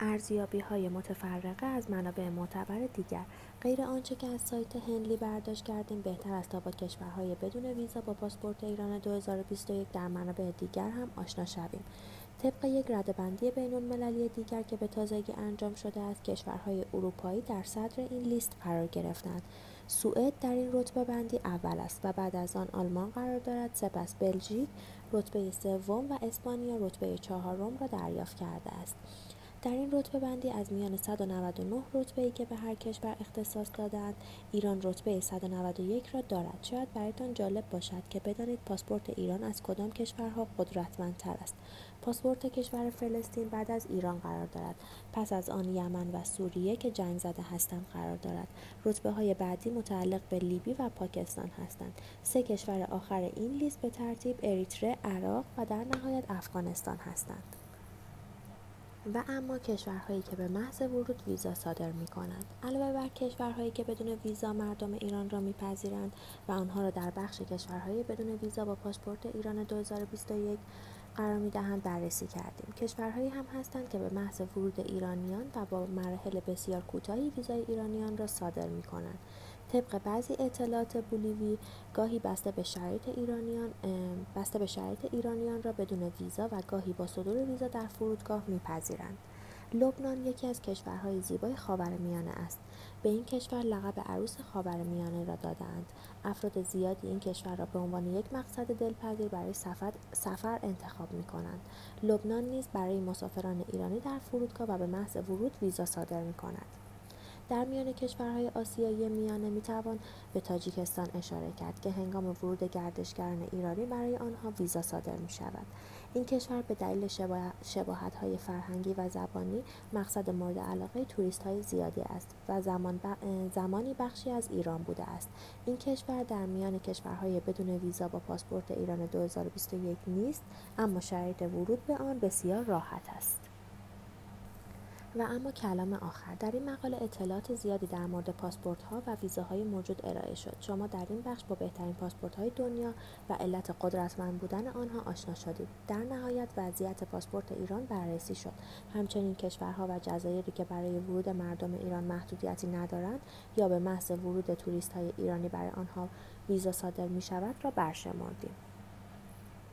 ارزیابی‌های متفرقه از منابع معتبر دیگر. غیر آنچه که از سایت هنلی برداشت کردیم، بهتر است تا با کشورهای بدون ویزا با پاسپورت ایران 2021 در منابع دیگر هم آشنا شویم. طبق یک رده‌بندی بین‌المللی دیگر که به تازگی انجام شده است، کشورهای اروپایی در صدر این لیست قرار گرفتند. سوئد در این رتبه بندی اول است و بعد از آن آلمان قرار دارد، سپس بلژیک رتبه سوم و اسپانیا رتبه چهارم را دریافت کرده است. در این رتبه بندی از میان 199 رتبه‌ای که به هر کشور اختصاص دادند، ایران رتبه 191 را دارد. شاید برایتان جالب باشد که بدانید پاسپورت ایران از کدام کشورها قدرتمندتر است. پاسپورت کشور فلسطین بعد از ایران قرار دارد، پس از آن یمن و سوریه که جنگ زده هستند قرار دارد. رتبه‌های بعدی متعلق به لیبی و پاکستان هستند. 3 کشور آخر این لیست به ترتیب اریتره، عراق و در نهایت افغانستان هستند. و اما کشورهایی که به محض ورود ویزا صادر می‌کنند، علاوه بر کشورهایی که بدون ویزا مردم ایران را می‌پذیرند و آنها را در بخش کشورهای بدون ویزا با پاسپورت ایران 2021 قرار می‌دهند بررسی کردیم. کشورهایی هم هستند که به محض ورود ایرانیان و با مراحل بسیار کوتاهی ویزای ایرانیان را صادر می‌کنند. طبق بعضی اطلاعات بولیوی، گاهی بسته به شرایط ایرانیان را بدون ویزا و گاهی با صدور ویزا در فرودگاه می‌پذیرند. لبنان یکی از کشورهای زیبای خاورمیانه است. به این کشور لقب عروس خاورمیانه را داده‌اند. افراد زیادی این کشور را به عنوان یک مقصد دلپذیر برای سفر انتخاب می‌کنند. لبنان نیز برای مسافران ایرانی در فرودگاه و به محض ورود ویزا صادر می‌کند. در میان کشورهای آسیایی میانه میتوان به تاجیکستان اشاره کرد که هنگام ورود گردشگران ایرانی برای آنها ویزا صادر می شود. این کشور به دلیل شباهت‌های فرهنگی و زبانی مقصد مورد علاقه توریست‌های زیادی است و زمانی بخشی از ایران بوده است. این کشور در میان کشورهای بدون ویزا با پاسپورت ایران 2021 نیست، اما شرایط ورود به آن بسیار راحت است. و اما کلام آخر. در این مقاله اطلاعات زیادی در مورد پاسپورت‌ها و ویزاهای موجود ارائه شد. شما در این بخش با بهترین پاسپورت‌های دنیا و علت قدرتمند بودن آنها آشنا شدید. در نهایت وضعیت پاسپورت ایران بررسی شد. همچنین کشورها و جزایری که برای ورود مردم ایران محدودیتی ندارند یا به محض ورود توریست‌های ایرانی برای آنها ویزا صادر می‌شود را برشمردیم.